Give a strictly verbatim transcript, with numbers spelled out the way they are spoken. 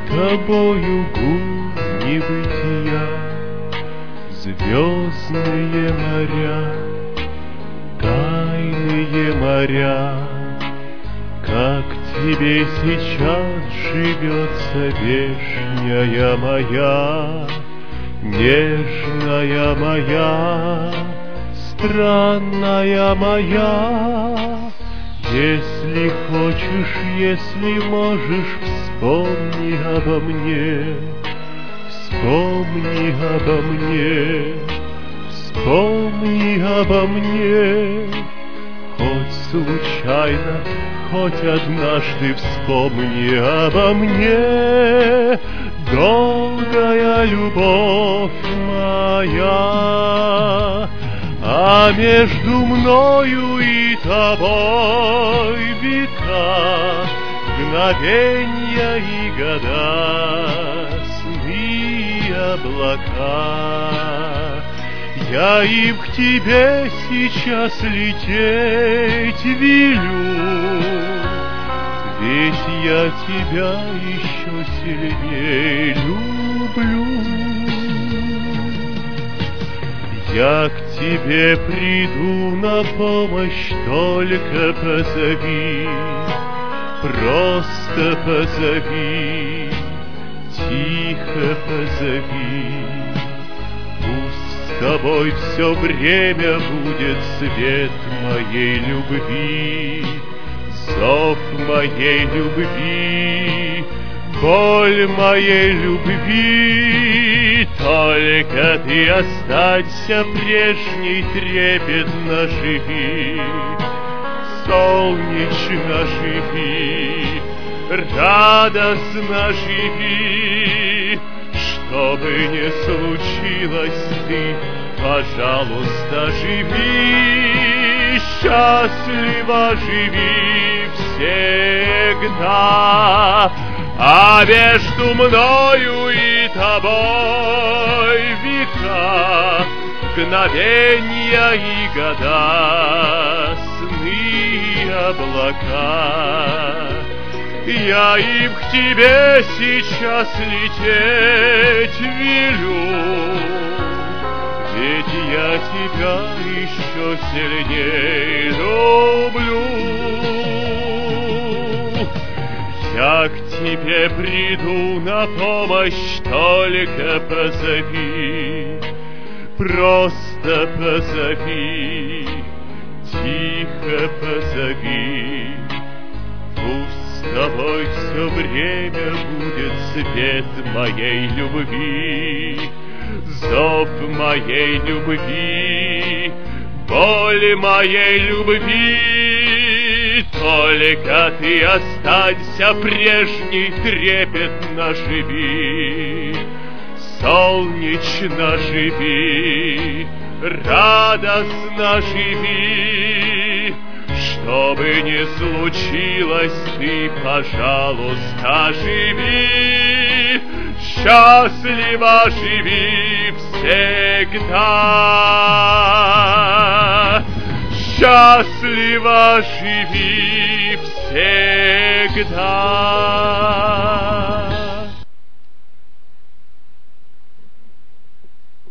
тобою гул небытия, звездные моря, тайные моря. Как тебе сейчас живется, вешняя моя, нежная моя, странная моя? Если хочешь, если можешь, вспомни обо мне, вспомни обо мне, вспомни обо мне. Хоть случайно, хоть однажды вспомни обо мне, долгая любовь моя. А между мною и тобой века, мгновенья и года, сны и облака. Я им к тебе сейчас лететь велю, ведь я тебя еще сильнее люблю. Я к тебе приду на помощь, только позови, просто позови, тихо позови. Пусть с тобой все время будет свет моей любви, зов моей любви, боль моей любви. Только ты останься прежней, трепетно живи, солнечно живи, радостно живи. Что бы ни случилось, ты, пожалуйста, живи, счастливо живи всегда. А между мною и тобой века, мгновенья и года, сны и облака. Я им к тебе сейчас лететь велю, ведь я тебя еще сильнее люблю. Я к тебе приду на помощь, только позови, просто позови, тихо позови. Пусть с тобой все время будет свет моей любви, зов моей любви, боль моей любви. Только ты останься прежней, трепетно живи, солнечно живи, радостно живи. Что бы ни случилось, ты, пожалуйста, живи, счастливо живи всегда. Счастливо живи всегда.